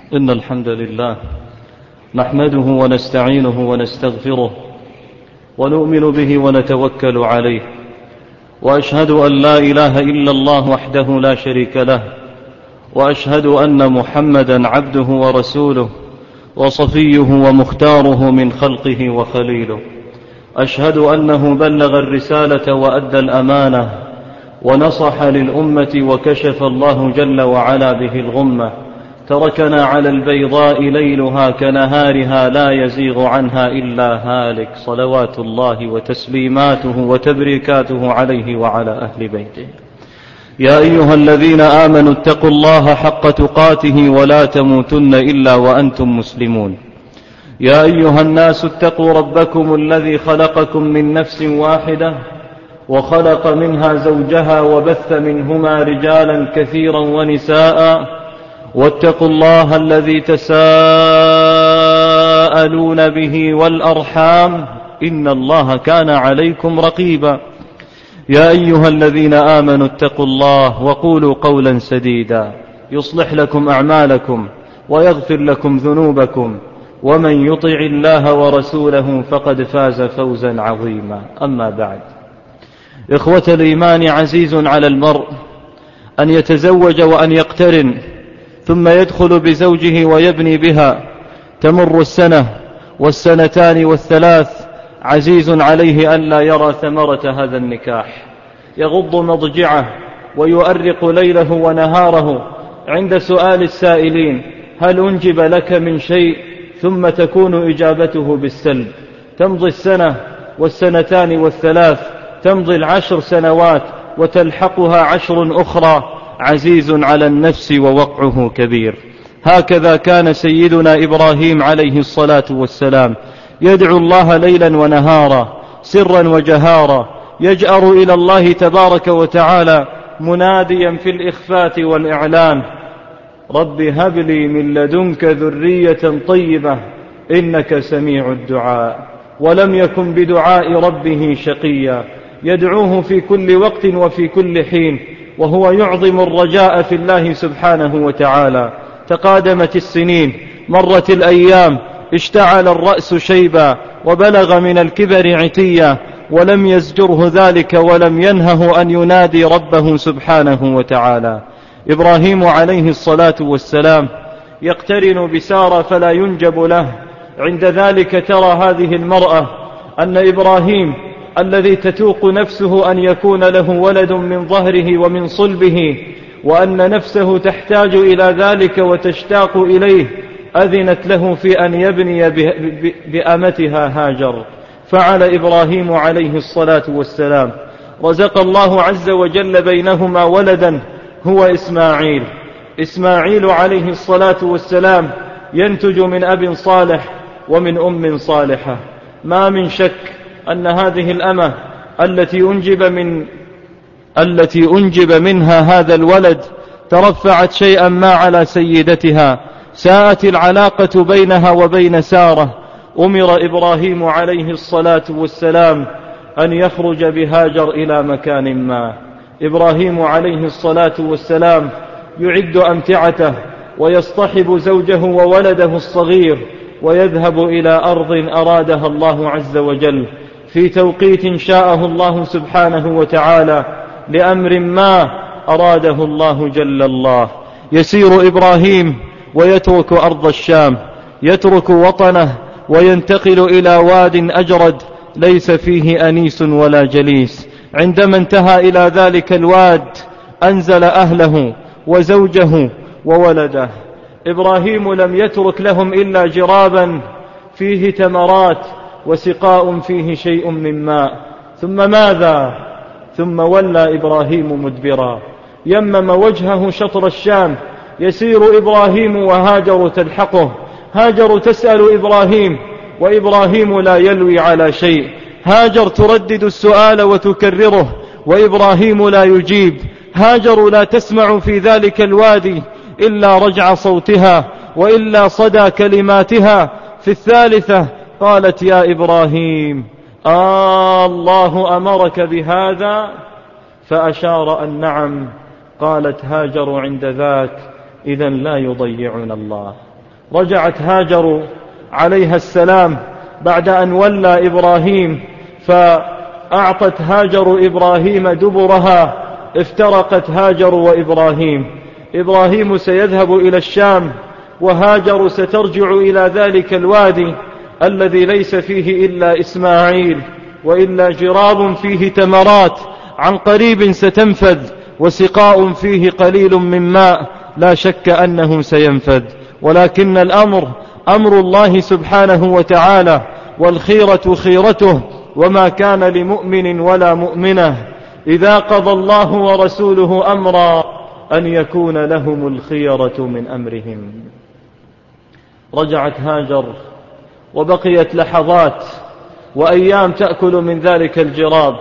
إن الحمد لله نحمده ونستعينه ونستغفره ونؤمن به ونتوكل عليه، وأشهد أن لا إله إلا الله وحده لا شريك له، وأشهد أن محمدا عبده ورسوله وصفيه ومختاره من خلقه وخليله. أشهد أنه بلغ الرسالة وأدى الأمانة ونصح للأمة وكشف الله جل وعلا به الغمة، تركنا على البيضاء ليلها كنهارها لا يزيغ عنها إلا هالك، صلوات الله وتسليماته وتبريكاته عليه وعلى أهل بيته. يا أيها الذين آمنوا اتقوا الله حق تقاته ولا تموتن إلا وأنتم مسلمون. يا أيها الناس اتقوا ربكم الذي خلقكم من نفس واحدة وخلق منها زوجها وبث منهما رجالا كثيرا ونساء، واتقوا الله الذي تساءلون به والأرحام إن الله كان عليكم رقيبا. يا أيها الذين آمنوا اتقوا الله وقولوا قولا سديدا يصلح لكم أعمالكم ويغفر لكم ذنوبكم، ومن يطع الله ورسوله فقد فاز فوزا عظيما. أما بعد، إخوة الإيمان، عزيز على المرء أن يتزوج وأن يقترن ثم يدخل بزوجه ويبني بها. تمر السنة والسنتان والثلاث، عزيز عليه أن لا يرى ثمرة هذا النكاح، يغض مضجعه ويؤرق ليله ونهاره عند سؤال السائلين: هل أنجب لك من شيء؟ ثم تكون إجابته بالسلب. تمضي السنة والسنتان والثلاث، تمضي 10 سنوات وتلحقها 10 أخرى، عزيز على النفس ووقعه كبير. هكذا كان سيدنا إبراهيم عليه الصلاة والسلام يدعو الله ليلا ونهارا سرا وجهارا، يجأر إلى الله تبارك وتعالى مناديا في الإخفات والإعلان: رب هب لي من لدنك ذرية طيبة إنك سميع الدعاء. ولم يكن بدعاء ربه شقيا، يدعوه في كل وقت وفي كل حين، وهو يعظم الرجاء في الله سبحانه وتعالى. تقادمت السنين، مرت الأيام، اشتعل الرأس شيبا وبلغ من الكبر عتيا، ولم يزجره ذلك ولم ينهه أن ينادي ربه سبحانه وتعالى. إبراهيم عليه الصلاة والسلام يقترن بسارة فلا ينجب له. عند ذلك ترى هذه المرأة أن إبراهيم الذي تتوق نفسه أن يكون له ولد من ظهره ومن صلبه، وأن نفسه تحتاج إلى ذلك وتشتاق إليه، أذنت له في أن يبني بأمتها هاجر. فعل إبراهيم عليه الصلاة والسلام، رزق الله عز وجل بينهما ولدا هو إسماعيل عليه الصلاة والسلام ينتج من أب صالح ومن أم صالحة. ما من شك أن هذه الأمة التي أنجب منها هذا الولد ترفعت شيئا ما على سيدتها، ساءت العلاقة بينها وبين سارة. أمر إبراهيم عليه الصلاة والسلام أن يخرج بهاجر إلى مكان ما. إبراهيم عليه الصلاة والسلام يعد أمتعته ويصطحب زوجه وولده الصغير ويذهب إلى أرض أرادها الله عز وجل في توقيت شاءه الله سبحانه وتعالى لأمر ما أراده الله جل الله. يسير إبراهيم ويترك أرض الشام، يترك وطنه وينتقل إلى واد أجرد ليس فيه أنيس ولا جليس. عندما انتهى إلى ذلك الواد أنزل أهله وزوجه وولده. إبراهيم لم يترك لهم إلا جرابا فيه تمرات وسقاء فيه شيء من ماء. ثم ماذا؟ ثم ولى إبراهيم مدبرا، يمم وجهه شطر الشام. يسير إبراهيم وهاجر تلحقه، هاجر تسأل إبراهيم وإبراهيم لا يلوي على شيء. هاجر تردد السؤال وتكرره وإبراهيم لا يجيب. هاجر لا تسمع في ذلك الوادي إلا رجع صوتها وإلا صدى كلماتها. في الثالثة قالت: يا إبراهيم، الله أمرك بهذا؟ فأشار أن نعم. قالت هاجر عند ذاك: إذن لا يضيعنا الله. رجعت هاجر عليها السلام بعد أن ولى إبراهيم، فأعطت هاجر إبراهيم دبرها، افترقت هاجر وإبراهيم. إبراهيم سيذهب إلى الشام، وهاجر سترجع إلى ذلك الوادي الذي ليس فيه إلا إسماعيل وإلا جراب فيه تمرات عن قريب ستنفذ، وسقاء فيه قليل من ماء لا شك أنه سينفذ. ولكن الأمر أمر الله سبحانه وتعالى، والخيرة خيرته، وما كان لمؤمن ولا مؤمنة إذا قضى الله ورسوله أمرا أن يكون لهم الخيرة من أمرهم. رجعت هاجر وبقيت لحظات وأيام تأكل من ذلك الجراب،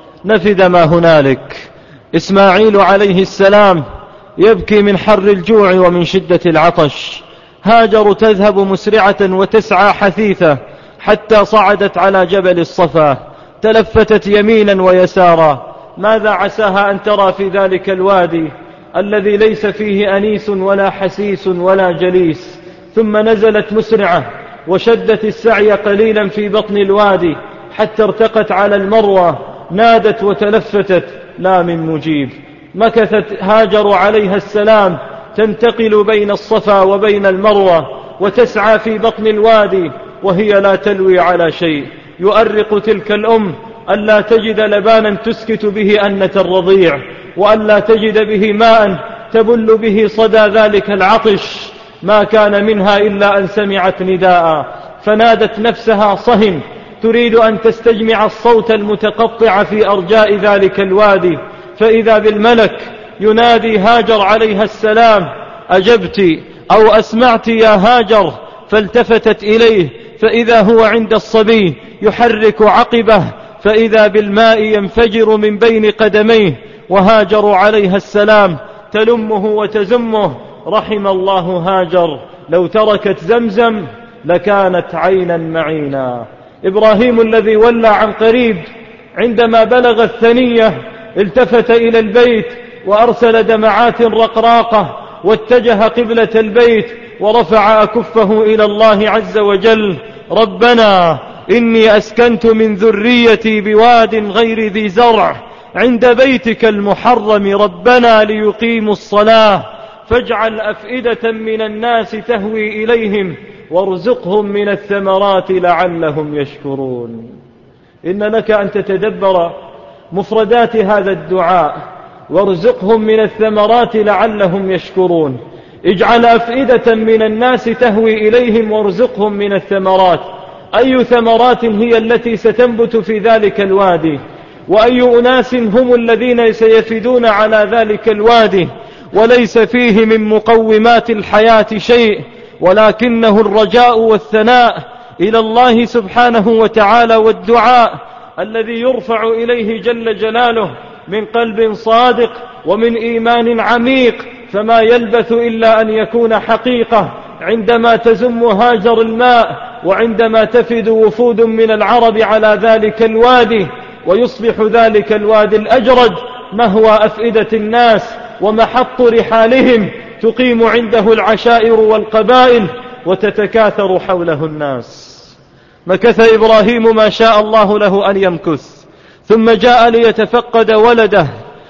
نفد ما هنالك. إسماعيل عليه السلام يبكي من حر الجوع ومن شدة العطش. هاجر تذهب مسرعة وتسعى حثيثة حتى صعدت على جبل الصفا، تلفتت يمينا ويسارا، ماذا عساها أن ترى في ذلك الوادي الذي ليس فيه أنيس ولا حسيس ولا جليس. ثم نزلت مسرعة وشدت السعي قليلا في بطن الوادي حتى ارتقت على المروة، نادت وتلفتت، لا من مجيب. مكثت هاجر عليها السلام تنتقل بين الصفا وبين المروة وتسعى في بطن الوادي وهي لا تلوي على شيء. يؤرق تلك الأم ألا تجد لبانا تسكت به أنة الرضيع، وألا تجد به ماء تبل به صدى ذلك العطش. ما كان منها إلا أن سمعت نداء، فنادت نفسها صهن تريد أن تستجمع الصوت المتقطع في أرجاء ذلك الوادي، فإذا بالملك ينادي هاجر عليها السلام: أجبت أو أسمعت يا هاجر؟ فالتفتت إليه فإذا هو عند الصبي يحرك عقبه، فإذا بالماء ينفجر من بين قدميه، وهاجر عليها السلام تلمه وتزمه: رحم الله هاجر، لو تركت زمزم لكانت عينا معينا. إبراهيم الذي ولى عن قريب عندما بلغ الثنية التفت إلى البيت وأرسل دمعات رقراقة، واتجه قبلة البيت ورفع أكفه إلى الله عز وجل: ربنا إني أسكنت من ذريتي بواد غير ذي زرع عند بيتك المحرم ربنا ليقيموا الصلاة فاجعل أفئدة من الناس تهوي إليهم وارزقهم من الثمرات لعلهم يشكرون. إن لك أن تتدبر مفردات هذا الدعاء: وارزقهم من الثمرات لعلهم يشكرون. اجعل أفئدة من الناس تهوي إليهم وارزقهم من الثمرات. أي ثمرات هي التي ستنبت في ذلك الوادي؟ وأي أناس هم الذين سيفدون على ذلك الوادي وليس فيه من مقومات الحياة شيء، ولكنه الرجاء والثناء إلى الله سبحانه وتعالى والدعاء الذي يرفع إليه جل جلاله من قلب صادق ومن إيمان عميق، فما يلبث إلا أن يكون حقيقة عندما تزم هاجر الماء، وعندما تفد وفود من العرب على ذلك الوادي، ويصبح ذلك الوادي الأجرد مهوى أفئدة الناس ومحط رحالهم، تقيم عنده العشائر والقبائل وتتكاثر حوله الناس. مكث إبراهيم ما شاء الله له أن يمكث، ثم جاء ليتفقد ولده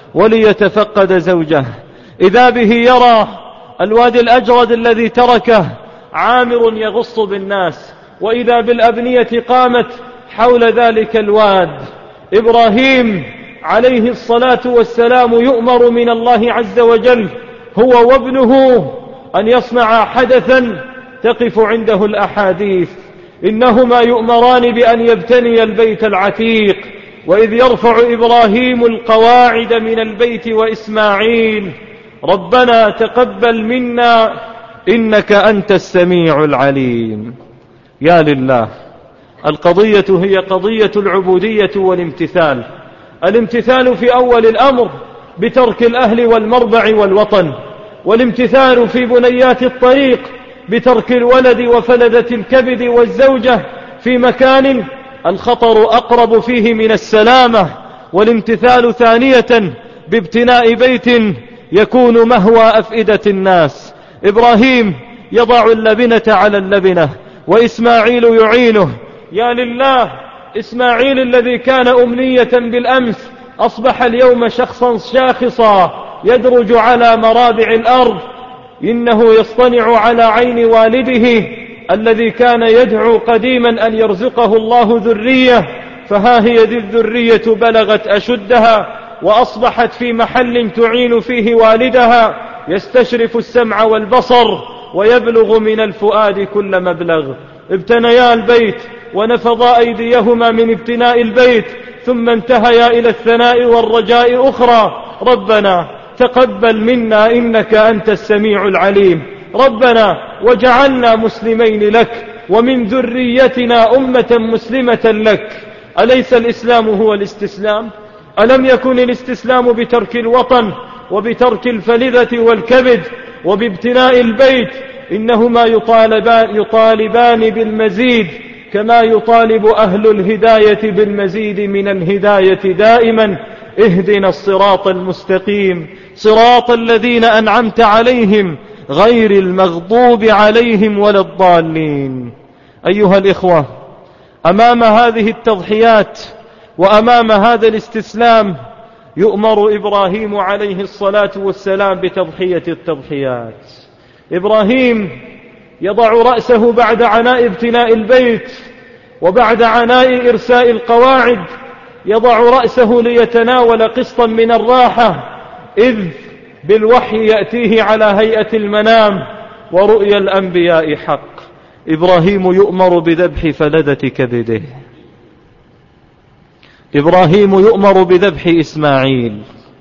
وليتفقد زوجه. إذا به يرى الوادي الأجرد الذي تركه عامر يغص بالناس، وإذا بالأبنية قامت حول ذلك الواد. إبراهيم عليه الصلاة والسلام يؤمر من الله عز وجل هو وابنه أن يصنع حدثا تقف عنده الأحاديث، إنهما يؤمران بأن يبتني البيت العتيق. وإذ يرفع إبراهيم القواعد من البيت وإسماعيل ربنا تقبل منا إنك أنت السميع العليم. يا لله، القضية هي قضية العبودية والامتثال. الامتثال في أول الأمر بترك الأهل والمربع والوطن، والامتثال في بنيات الطريق بترك الولد وفلذة الكبد والزوجة في مكان الخطر أقرب فيه من السلامة، والامتثال ثانية بابتناء بيت يكون مهوى أفئدة الناس. إبراهيم يضع اللبنة على اللبنة وإسماعيل يعينه. يا لله، إسماعيل الذي كان أمنية بالأمس أصبح اليوم شخصا شاخصا يدرج على مرابع الأرض. إنه يصطنع على عين والده الذي كان يدعو قديما أن يرزقه الله ذرية، فها هي ذي الذرية بلغت أشدها وأصبحت في محل تعين فيه والدها، يستشرف السمع والبصر ويبلغ من الفؤاد كل مبلغ. ابتنيا البيت ونفضا أيديهما من ابتناء البيت، ثم انتهيا إلى الثناء والرجاء أخرى. ربنا تقبل منا إنك أنت السميع العليم. ربنا وجعلنا مسلمين لك ومن ذريتنا أمة مسلمة لك. أليس الإسلام هو الاستسلام؟ ألم يكن الاستسلام بترك الوطن وبترك الفلذة والكبد وبابتناء البيت؟ إنهما يطالبان بالمزيد كما يطالب أهل الهداية بالمزيد من الهداية دائما. اهدنا الصراط المستقيم، صراط الذين أنعمت عليهم غير المغضوب عليهم ولا الضالين. أيها الإخوة، أمام هذه التضحيات وأمام هذا الاستسلام يؤمر إبراهيم عليه الصلاة والسلام بتضحية التضحيات. إبراهيم يضع رأسه بعد عناء ابتناء البيت وبعد عناء إرساء القواعد، يضع رأسه ليتناول قسطا من الراحة، إذ بالوحي يأتيه على هيئة المنام ورؤيا الأنبياء حق. إبراهيم يؤمر بذبح فلذة كبده. إبراهيم يؤمر بذبح إسماعيل.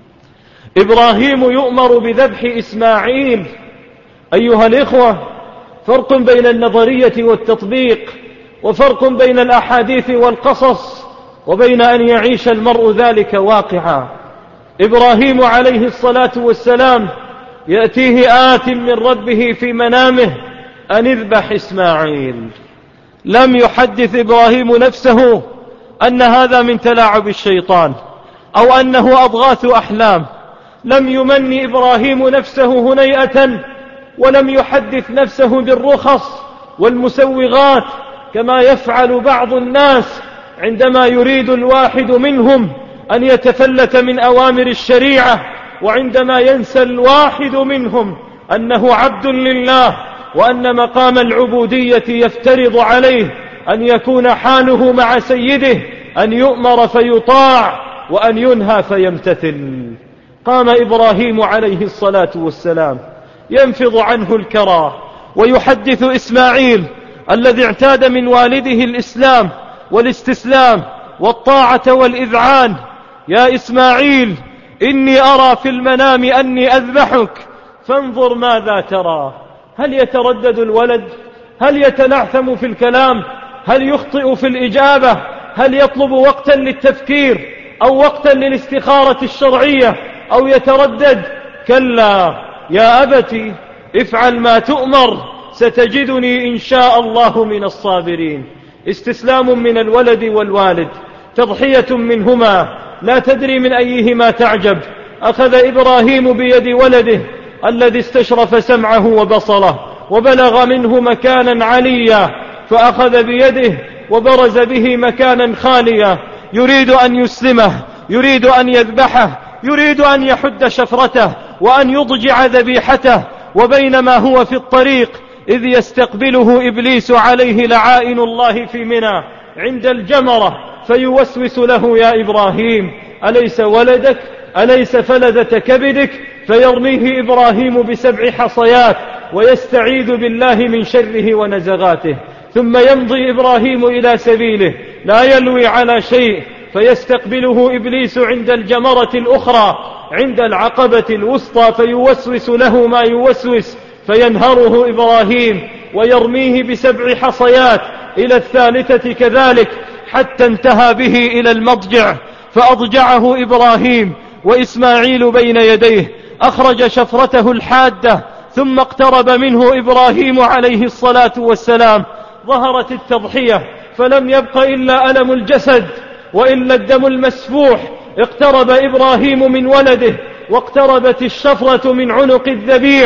إبراهيم يؤمر بذبح إسماعيل. أيها الإخوة، فرق بين النظرية والتطبيق، وفرق بين الأحاديث والقصص، وبين أن يعيش المرء ذلك واقعا. إبراهيم عليه الصلاة والسلام يأتيه آت من ربه في منامه أن اذبح إسماعيل. لم يحدث إبراهيم نفسه أن هذا من تلاعب الشيطان أو أنه أضغاث أحلام. لم يمن إبراهيم نفسه هنيئة، ولم يحدث نفسه بالرخص والمسوغات كما يفعل بعض الناس عندما يريد الواحد منهم أن يتفلت من أوامر الشريعة، وعندما ينسى الواحد منهم أنه عبد لله، وأن مقام العبودية يفترض عليه أن يكون حاله مع سيده أن يؤمر فيطاع وأن ينهى فيمتثل. قام إبراهيم عليه الصلاة والسلام ينفض عنه الكرى ويحدث إسماعيل الذي اعتاد من والده الإسلام والاستسلام والطاعة والإذعان: يا إسماعيل، إني أرى في المنام أني أذبحك فانظر ماذا ترى. هل يتردد الولد؟ هل يتلعثم في الكلام؟ هل يخطئ في الإجابة؟ هل يطلب وقتا للتفكير أو وقتا للاستخارة الشرعية أو يتردد؟ كلا يا أبتي افعل ما تؤمر ستجدني إن شاء الله من الصابرين. استسلام من الولد والوالد، تضحية منهما، لا تدري من أيهما تعجب. أخذ إبراهيم بيد ولده الذي استشرف سمعه وبصره وبلغ منه مكانا عليا، فأخذ بيده وبرز به مكانا خاليا، يريد أن يسلمه، يريد أن يذبحه، يريد أن يحد شفرته وأن يضجع ذبيحته. وبينما هو في الطريق إذ يستقبله إبليس عليه لعائن الله في منى عند الجمرة فيوسوس له: يا إبراهيم، أليس ولدك؟ أليس فلذة كبدك؟ فيرميه إبراهيم ب7 حصيات ويستعيذ بالله من شره ونزغاته. ثم يمضي إبراهيم إلى سبيله لا يلوي على شيء، فيستقبله إبليس عند الجمرة الأخرى عند العقبة الوسطى فيوسوس له ما يوسوس، فينهره إبراهيم ويرميه ب7 حصيات إلى الثالثة كذلك، حتى انتهى به إلى المضجع فأضجعه إبراهيم وإسماعيل بين يديه. أخرج شفرته الحادة ثم اقترب منه إبراهيم عليه الصلاة والسلام. ظهرت التضحية فلم يبق إلا ألم الجسد وإلا الدم المسفوح. اقترب إبراهيم من ولده واقتربت الشفرة من عنق الذبيح.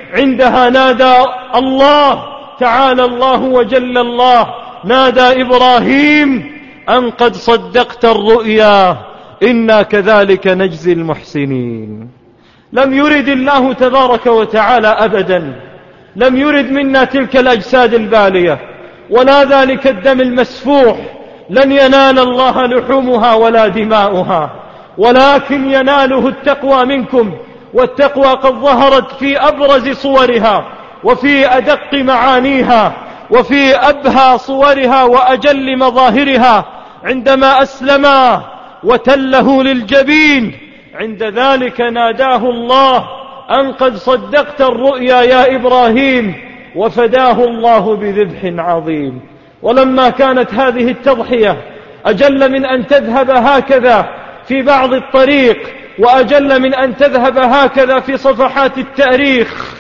عندها نادى الله تعالى الله وجل الله، نادى إبراهيم أن قد صدقت الرؤيا إنا كذلك نجزي المحسنين. لم يرد الله تبارك وتعالى أبدا، لم يرد منا تلك الأجساد البالية ولا ذلك الدم المسفوح، لن ينال الله لحومها ولا دماؤها، ولكن يناله التقوى منكم. والتقوى قد ظهرت في أبرز صورها وفي أدق معانيها وفي أبهى صورها وأجل مظاهرها عندما أسلما وتله للجبين، عند ذلك ناداه الله أن قد صدقت الرؤيا يا إبراهيم، وفداه الله بذبح عظيم. ولما كانت هذه التضحية أجل من أن تذهب هكذا في بعض الطريق، وأجل من أن تذهب هكذا في صفحات التاريخ،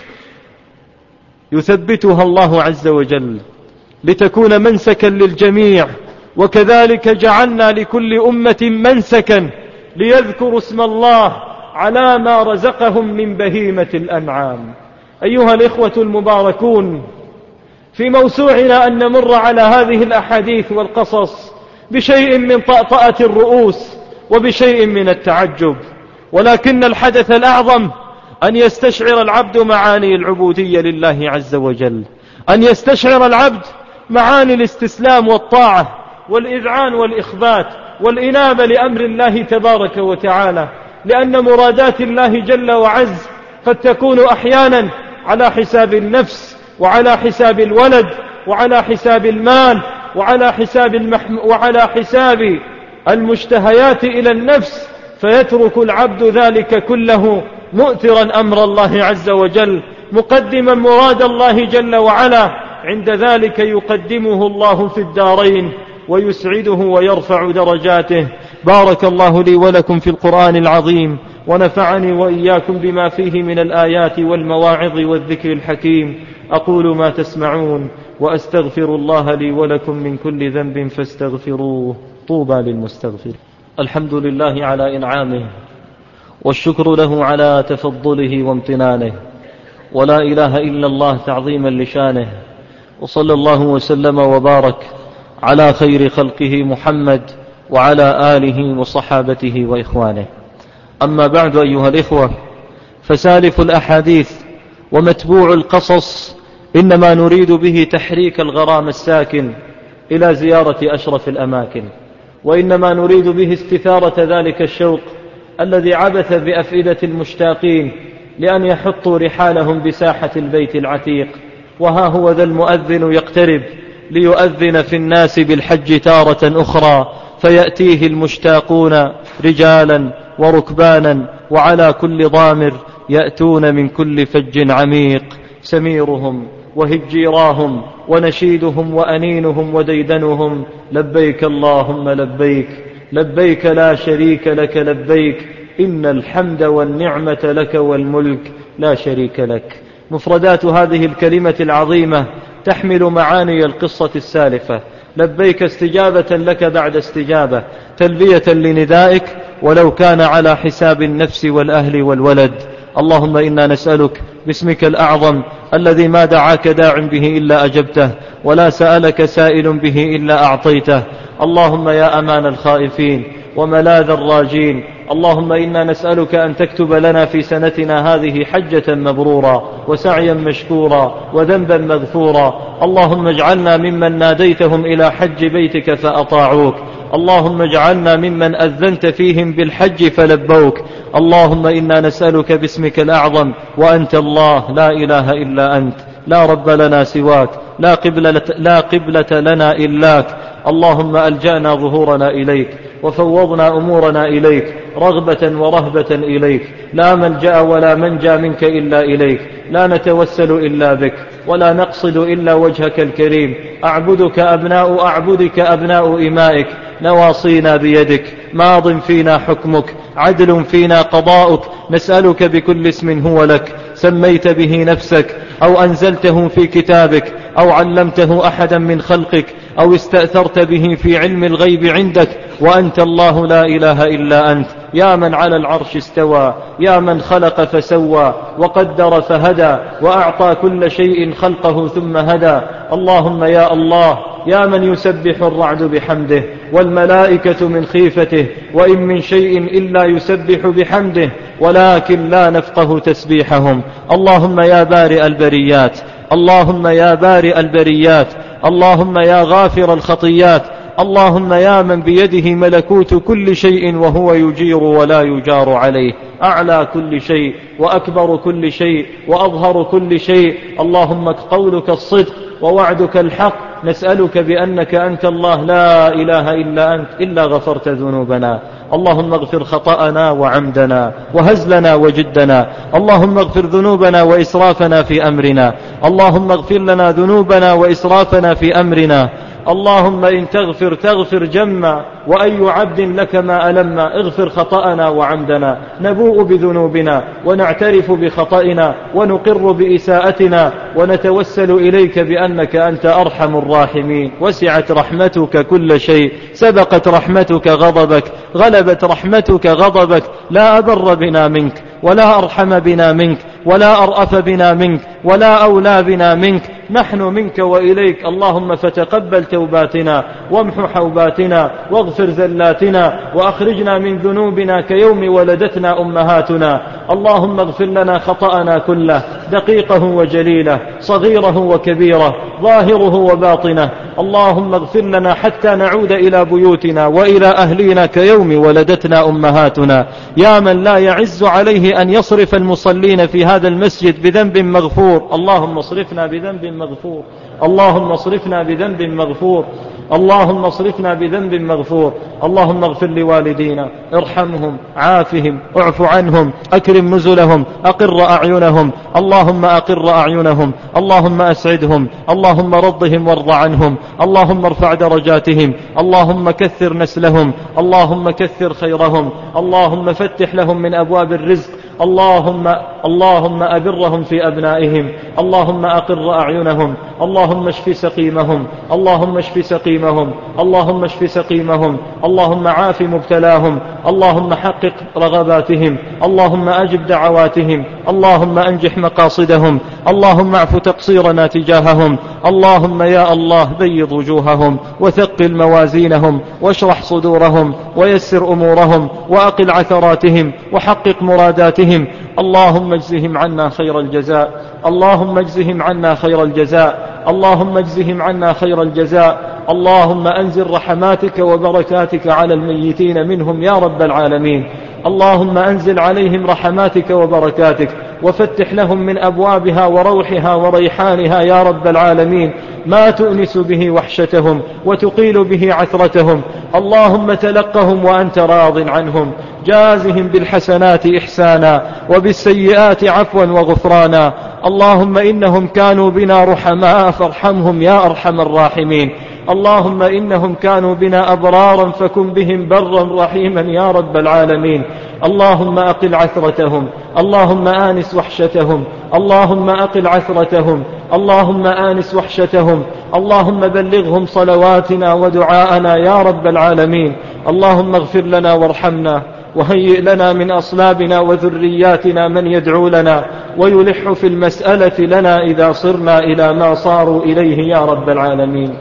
يثبتها الله عز وجل لتكون منسكا للجميع. وكذلك جعلنا لكل أمة منسكا ليذكروا اسم الله على ما رزقهم من بهيمة الأنعام. أيها الإخوة المباركون، في موسوعنا أن نمر على هذه الأحاديث والقصص بشيء من طأطأة الرؤوس وبشيء من التعجب، ولكن الحدث الأعظم أن يستشعر العبد معاني العبودية لله عز وجل، أن يستشعر العبد معاني الاستسلام والطاعة والإذعان والإخبات والإنابة لأمر الله تبارك وتعالى، لأن مرادات الله جل وعز قد تكون أحيانا على حساب النفس وعلى حساب الولد وعلى حساب المال وعلى حساب المشتهيات إلى النفس، فيترك العبد ذلك كله مؤثرا أمر الله عز وجل، مقدما مراد الله جل وعلا. عند ذلك يقدمه الله في الدارين ويسعده ويرفع درجاته. بارك الله لي ولكم في القرآن العظيم، ونفعني وإياكم بما فيه من الآيات والمواعظ والذكر الحكيم. أقول ما تسمعون وأستغفر الله لي ولكم من كل ذنب فاستغفروه. طوبى للمستغفر. الحمد لله على إنعامه، والشكر له على تفضله وامتنانه، ولا إله إلا الله تعظيما لشانه. وصلى الله وسلم وبارك على خير خلقه محمد وعلى آله وصحابته وإخوانه. أما بعد أيها الإخوة، فسالف الأحاديث ومتبوع القصص إنما نريد به تحريك الغرام الساكن إلى زيارة أشرف الأماكن، وإنما نريد به استثارة ذلك الشوق الذي عبث بأفئدة المشتاقين لأن يحطوا رحالهم بساحة البيت العتيق. وها هو ذا المؤذن يقترب ليؤذن في الناس بالحج تارة أخرى، فيأتيه المشتاقون رجالا وركبانا وعلى كل ضامر يأتون من كل فج عميق، سميرهم وهجيراهم ونشيدهم وأنينهم وديدنهم لبيك اللهم لبيك، لبيك لا شريك لك لبيك، إن الحمد والنعمة لك والملك لا شريك لك. مفردات هذه الكلمة العظيمة تحمل معاني القصة السالفة. لبيك استجابة لك بعد استجابة، تلبية لندائك ولو كان على حساب النفس والأهل والولد. اللهم إنا نسألك باسمك الأعظم الذي ما دعاك داع به إلا أجبته، ولا سألك سائل به إلا أعطيته. اللهم يا أمان الخائفين وملاذ الراجين، اللهم إنا نسألك أن تكتب لنا في سنتنا هذه حجة مبرورا وسعيا مشكورا وذنبا مغفورا. اللهم اجعلنا ممن ناديتهم إلى حج بيتك فأطاعوك، اللهم اجعلنا ممن أذنت فيهم بالحج فلبوك. اللهم إنا نسألك باسمك الأعظم وأنت الله لا إله إلا أنت، لا رب لنا سواك، لا قبلة لنا إلاك. اللهم ألجأنا ظهورنا إليك وفوضنا أمورنا إليك رغبة ورهبة إليك، لا ملجأ ولا منجى منك إلا إليك، لا نتوسل إلا بك ولا نقصد إلا وجهك الكريم. أعبدك أبناء إمائك، نواصينا بيدك، ماض فينا حكمك، عدل فينا قضاؤك. نسألك بكل اسم هو لك سميت به نفسك أو أنزلته في كتابك أو علمته أحدا من خلقك أو استأثرت به في علم الغيب عندك، وأنت الله لا إله إلا أنت، يا من على العرش استوى، يا من خلق فسوى وقدر فهدى وأعطى كل شيء خلقه ثم هدى. اللهم يا الله، يا من يسبح الرعد بحمده والملائكة من خيفته، وإن من شيء إلا يسبح بحمده ولكن لا نفقه تسبيحهم. اللهم يا بارئ البريات، اللهم يا بارئ البريات، اللهم يا غافر الخطيات، اللهم يا من بيده ملكوت كل شيء وهو يجير ولا يجار عليه، أعلى كل شيء وأكبر كل شيء وأظهر كل شيء. اللهم قولك الصدق ووعدك الحق، نسألك بأنك أنت الله لا إله إلا أنت إلا غفرت ذنوبنا. اللهم اغفر خطأنا وعمدنا وهزلنا وجدنا، اللهم اغفر ذنوبنا وإسرافنا في أمرنا، اللهم اغفر لنا ذنوبنا وإسرافنا في أمرنا. اللهم إن تغفر جما، وأي عبد لك ما ألما. اغفر خطأنا وعمدنا، نبوء بذنوبنا ونعترف بخطئنا ونقر بإساءتنا ونتوسل إليك بأنك أنت أرحم الراحمين. وسعت رحمتك كل شيء، سبقت رحمتك غضبك، غلبت رحمتك غضبك، لا أبر بنا منك ولا أرحم بنا منك ولا أرأف بنا منك ولا أولى بنا منك، نحن منك وإليك. اللهم فتقبل توباتنا وامح حوباتنا واغفر زلاتنا وأخرجنا من ذنوبنا كيوم ولدتنا أمهاتنا. اللهم اغفر لنا خطأنا كله، دقيقه وجليله، صغيره وكبيره، ظاهره وباطنه. اللهم اغفر لنا حتى نعود إلى بيوتنا وإلى أهلنا كيوم ولدتنا أمهاتنا. يا من لا يعز عليه أن يصرف المصلين في هذا المسجد بذنب مغفور، اللهم اصرفنا بذنب مغفور، اللهم اصرفنا بذنب مغفور، اللهم اصرفنا بذنب مغفور. اللهم اغفر لوالدينا، ارحمهم، عافهم، اعف عنهم، أكرم نزلهم، أقر أعينهم، اللهم أقر أعينهم، اللهم أسعدهم، اللهم رضهم وارض عنهم، اللهم ارفع درجاتهم، اللهم كثر نسلهم، اللهم كثر خيرهم، اللهم فتح لهم من أبواب الرزق، اللهم أبرهم في أبنائهم، اللهم أقر أعينهم، اللهم اشف سقيمهم، اللهم اشف سقيمهم، اللهم اشف سقيمهم، اللهم عاف مبتلاهم، اللهم حقق رغباتهم، اللهم أجب دعواتهم، اللهم أنجح مقاصدهم، اللهم اعف تقصيرنا تجاههم. اللهم يا الله بيض وجوههم وثقل موازينهم واشرح صدورهم ويسر أمورهم وأقل عثراتهم وحقق مراداتهم. اللهم اجزهم عنا خير الجزاء، اللهم اجزهم عنا خير الجزاء، اللهم اجزهم عنا خير الجزاء. اللهم أنزل رحماتك وبركاتك على الميتين منهم يا رب العالمين. اللهم أنزل عليهم رحماتك وبركاتك وفتح لهم من أبوابها وروحها وريحانها يا رب العالمين ما تؤنس به وحشتهم وتقيل به عثرتهم. اللهم تلقهم وأنت راض عنهم، جازهم بالحسنات إحسانا وبالسيئات عفوا وغفرانا. اللهم إنهم كانوا بنا رحماء فارحمهم يا أرحم الراحمين. اللهم إنهم كانوا بنا أبرارا فكن بهم برا رحيما يا رب العالمين. اللهم أقل عثرتهم، اللهم آنس وحشتهم، اللهم أقل عثرتهم، اللهم آنس وحشتهم، اللهم بلغهم صلواتنا ودعاءنا يا رب العالمين. اللهم اغفر لنا وارحمنا وهيئ لنا من أصلابنا وذرياتنا من يدعو لنا ويلح في المسألة لنا إذا صرنا إلى ما صاروا إليه يا رب العالمين.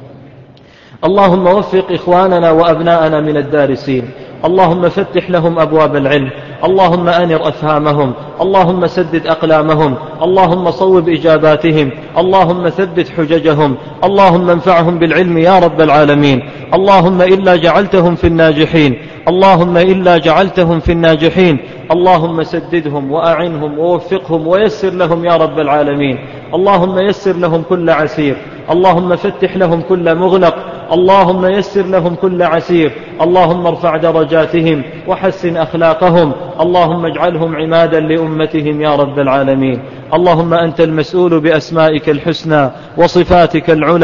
اللهم وفق إخواننا وأبناءنا من الدارسين، اللهم فتح لهم أبواب العلم، اللهم أنر أفهامهم، اللهم سدد أقلامهم، اللهم صوب إجاباتهم، اللهم ثبت حججهم، اللهم انفعهم بالعلم يا رب العالمين. اللهم إلا جعلتهم في الناجحين، اللهم إلا جعلتهم في الناجحين. اللهم سددهم وأعنهم ووفقهم ويسر لهم يا رب العالمين. اللهم يسر لهم كل عسير، اللهم فتح لهم كل مغلق، اللهم يسر لهم كل عسير. اللهم ارفع درجاتهم وحسن أخلاقهم، اللهم اجعلهم عمادا لأمتهم يا رب العالمين. اللهم أنت المسؤول بأسمائك الحسنى وصفاتك العلى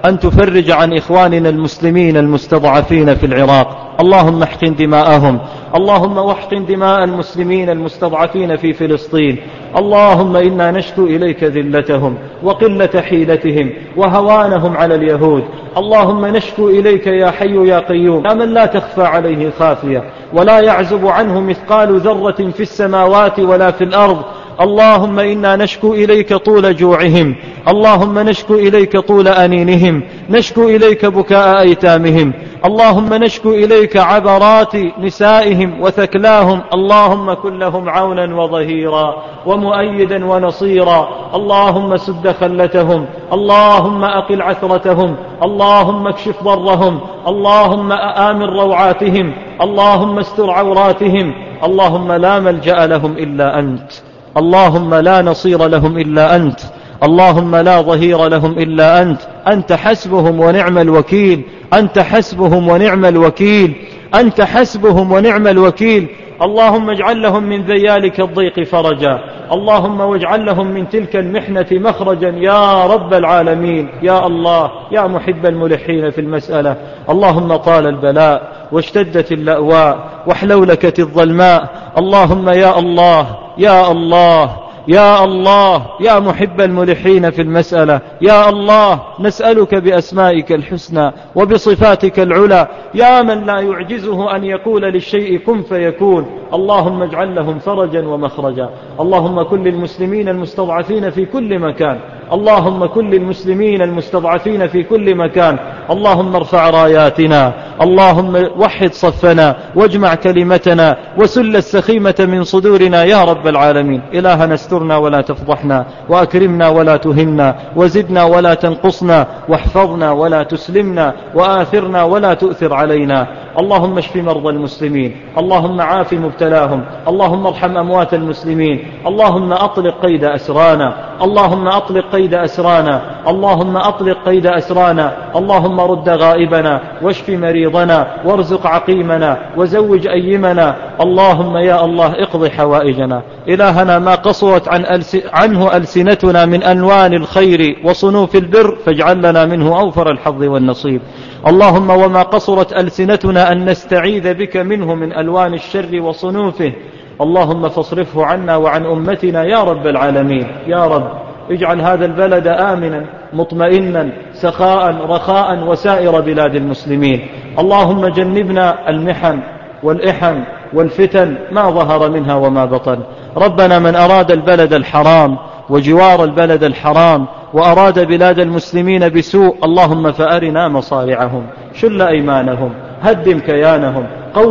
أن تفرج عن إخواننا المسلمين المستضعفين في العراق، اللهم احقن دماءهم، اللهم واحقن دماء المسلمين المستضعفين في فلسطين. اللهم إنا نشكو إليك ذلتهم وقلة حيلتهم وهوانهم على اليهود. اللهم نشكو إليك يا حي يا قيوم، يا من لا تخفى عليه خافية ولا يعزب عنه مثقال ذرة في السماوات ولا في الأرض. اللهم إنا نشكو إليك طول جوعهم، اللهم نشكو إليك طول أنينهم، نشكو إليك بكاء أيتامهم، اللهم نشكو إليك عبرات نسائهم وثكلاهم. اللهم كن لهم عونا وظهيرا ومؤيدا ونصيرا. اللهم سد خلتهم، اللهم أقل عثرتهم، اللهم اكشف ضرهم، اللهم آمن روعاتهم، اللهم استر عوراتهم. اللهم لا ملجأ لهم إلا أنت، اللهم لا نصير لهم إلا أنت، اللهم لا ظهير لهم إلا أنت. أنت حسبهم ونعم الوكيل، أنت حسبهم ونعم الوكيل، أنت حسبهم ونعم الوكيل. اللهم اجعل لهم من ذيالك الضيق فرجا، اللهم واجعل لهم من تلك المحنة مخرجا يا رب العالمين. يا الله يا محب الملحين في المسألة، اللهم طال البلاء واشتدت اللأواء وحلولكت الظلماء. اللهم يا الله يا الله يا الله يا محب الملحين في المسألة، يا الله نسألك بأسمائك الحسنى وبصفاتك العلى، يا من لا يعجزه أن يقول للشيء كن فيكون. اللهم اجعل لهم فرجا ومخرجا. اللهم كن للمسلمين المستضعفين في كل مكان، اللهم كن للمسلمين المستضعفين في كل مكان. اللهم ارفع راياتنا، اللهم وحد صفنا واجمع كلمتنا وسل السخيمة من صدورنا يا رب العالمين. إلهنا استرنا ولا تفضحنا، وأكرمنا ولا تهنا، وزدنا ولا تنقصنا، واحفظنا ولا تسلمنا، وآثرنا ولا تؤثر علينا. اللهم اشف مرضى المسلمين، اللهم عاف مبتلاهم، اللهم ارحم أموات المسلمين، اللهم أطلق قيد أسرانا، اللهم أطلق قيد أسرانا، اللهم أطلق قيد أسرانا. اللهم رد غائبنا واشف مريضنا وارزق عقيمنا وزوج أيمنا. اللهم يا الله اقض حوائجنا. إلهنا ما قصرت عنه ألسنتنا من أنوان الخير وصنوف البر فاجعل لنا منه أوفر الحظ والنصيب. اللهم وما قصرت ألسنتنا أن نستعيذ بك منه من ألوان الشر وصنوفه، اللهم فاصرفه عنا وعن أمتنا يا رب العالمين. يا رب اجعل هذا البلد آمنا مطمئنا سخاء رخاء وسائر بلاد المسلمين. اللهم جنبنا المحن والإحن والفتن ما ظهر منها وما بطن. ربنا من أراد البلد الحرام وجوار البلد الحرام وأراد بلاد المسلمين بسوء، اللهم فأرنا مصارعهم، شل أيمانهم، هدم كيانهم،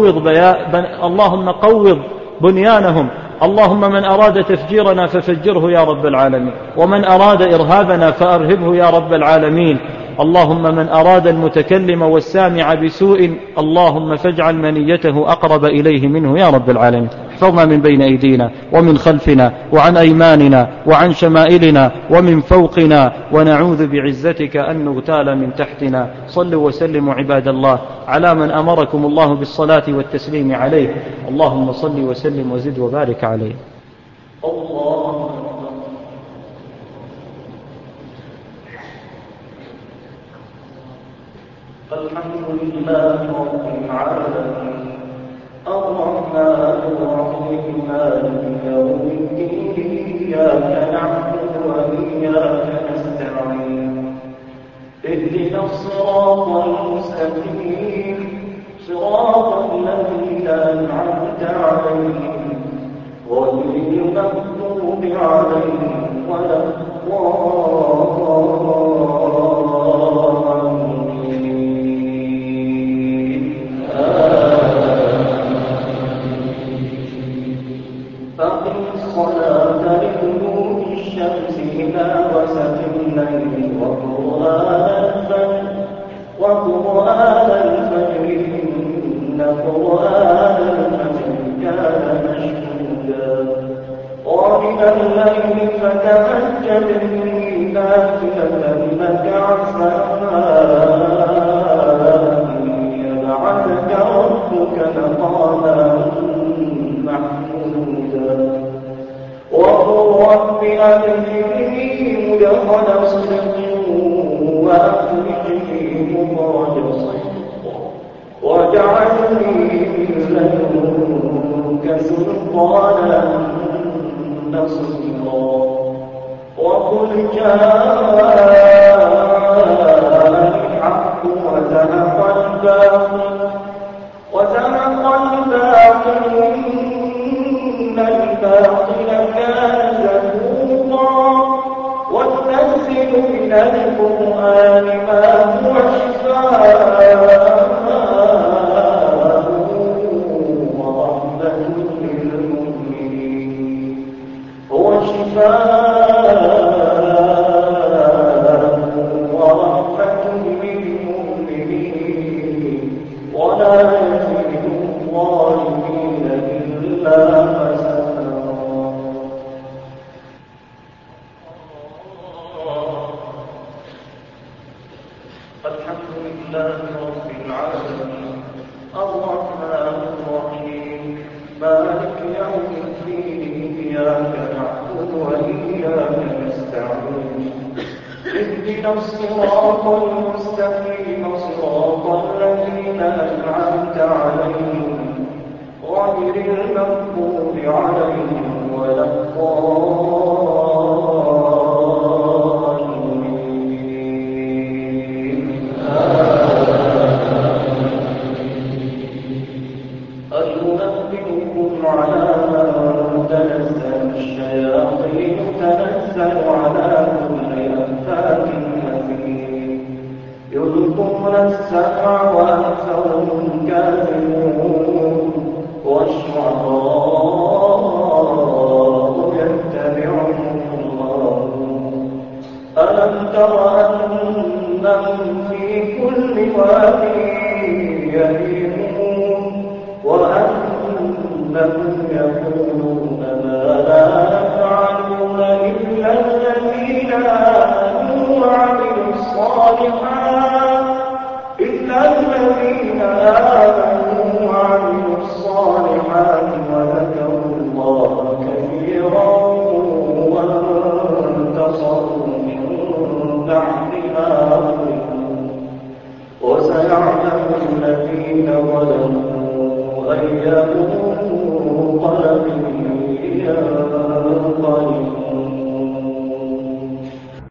اللهم قوض بنيانهم. اللهم من أراد تفجيرنا ففجره يا رب العالمين، ومن أراد إرهابنا فأرهبه يا رب العالمين. اللهم من أراد المتكلم والسامع بسوء اللهم فاجعل منيته أقرب إليه منه يا رب العالمين. احفظنا من بين أيدينا ومن خلفنا وعن أيماننا وعن شمائلنا ومن فوقنا، ونعوذ بعزتك أن نغتال من تحتنا. صلوا وسلموا عباد الله على من أمركم الله بالصلاة والتسليم عليه. اللهم صل وسلم وزد وبارك عليه. الله الحمد لله رب العالمين الرحمن الرحيم مالك يوم الدين إياك نعبد وإياك نستعين اهدنا الصراط المستقيم صراط الذين أنعمت عليهم غير المغضوب عليهم ولا الصلاة لدلوك الشمس إلى غسق الليل وقرآن الفجر إن قرآن الفجر كان مشهودا ومن الليل فتهجد به نافلة لك عسى أن يبعثك ربك مقاما محمودا وقل رب أدخلني مدخل صدق وأخرجني سلطانا نصيرا وقل جاء الحق وزهق الباطل إن الباطل كان زهوقا وننزل من القرآن ما هو شفاء ورحمة للمؤمنين ولا يزيد الظالمين إلا خسارا. الحمد لله رب العالمين الرحمن الرحيم مالك يوم الدين إياك نعبد وإياك نستعين اهدنا الصراط المستقيم صراط الذين أنعمت عليهم غير المغضوب عليهم ولا الضالين. هل ننبئكم على من تنزل الشياطين تنزل على كل أفاك أثيم يلقون السمع وأكثرهم كاذبون والشعراء يتبعهم الغاوون. ألم تر أنهم في كل واد يهيمون وأنهم يقولون ما لا يفعلون إلا الذين آمنوا وعملوا الصالحات وذكروا الله كثيرا وانتصروا من بعد ما ظلموا وسيعلم الذين ظلموا أي منقلب ينقلبون.